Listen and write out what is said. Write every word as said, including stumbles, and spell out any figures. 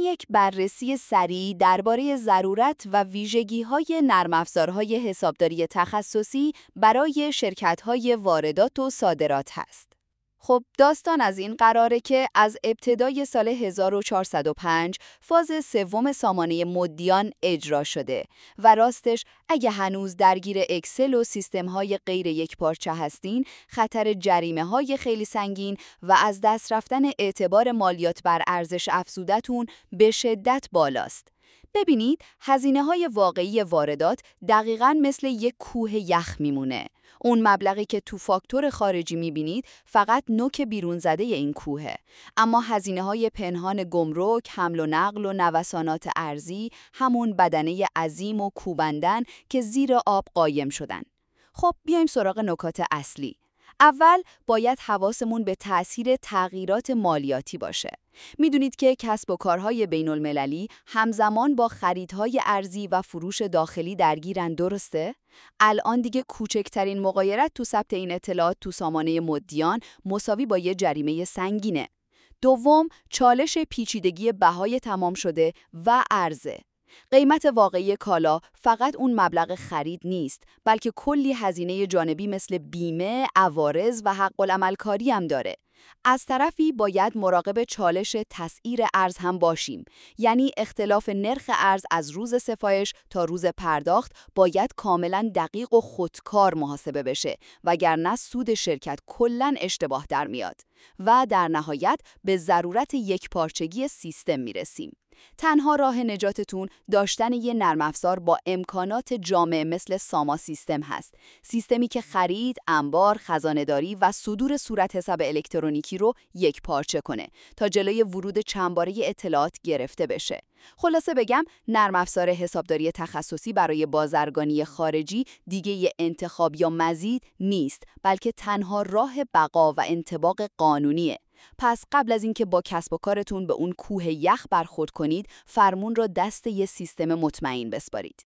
یک بررسی سریع درباره ضرورت و ویژگی‌های نرم افزارهای حسابداری تخصصی برای شرکت‌های واردات و صادرات هست. خب داستان از این قراره که از ابتدای سال هزار و چهارصد و پنج فاز سوم سامانه مدیان اجرا شده و راستش اگه هنوز درگیر اکسل و سیستم‌های غیر یکپارچه هستین، خطر جریمه‌های خیلی سنگین و از دست رفتن اعتبار مالیات بر ارزش افزوده‌تون به شدت بالاست. ببینید، هزینه‌های واقعی واردات دقیقاً مثل یک کوه یخ میمونه. اون مبلغی که تو فاکتور خارجی میبینید فقط نوک بیرون زده این کوهه. اما هزینه‌های پنهان گمرک، حمل و نقل و نوسانات ارزی، همون بدنه عظیم و کوبندن که زیر آب قایم شدن. خب بیایم سراغ نکات اصلی. اول باید حواسمون به تأثیر تغییرات مالیاتی باشه. میدونید که کسب و کارهای بین المللی همزمان با خریدهای ارزی و فروش داخلی درگیرن، درسته؟ الان دیگه کوچکترین مغایرت تو ثبت این اطلاعات تو سامانه مدیان مساوی با یه جریمه سنگینه. دوم، چالش پیچیدگی بهای تمام شده و عرضه. قیمت واقعی کالا فقط اون مبلغ خرید نیست، بلکه کلی هزینه جانبی مثل بیمه، عوارض و حق العملکاری هم داره. از طرفی باید مراقب چالش تسعیر ارز هم باشیم، یعنی اختلاف نرخ ارز از روز سفارش تا روز پرداخت باید کاملا دقیق و خودکار محاسبه بشه، وگرنه سود شرکت کلاً اشتباه در میاد. و در نهایت به ضرورت یکپارچگی سیستم میرسیم. تنها راه نجاتتون داشتن یه نرم افزار با امکانات جامع مثل ساما سیستم هست. سیستمی که خرید، انبار، خزانه‌داری و صدور صورت حساب الکترونیکی رو یک پارچه کنه تا جلوی ورود چندباره اطلاعات گرفته بشه. خلاصه بگم، نرم افزار حسابداری تخصصی برای بازرگانی خارجی دیگه یه انتخاب یا مزید نیست، بلکه تنها راه بقا و انطباق قانونیه. پس قبل از اینکه با کسب و کارتون به اون کوه یخ برخورد کنید، فرمون رو دست یه سیستم مطمئن بسپارید.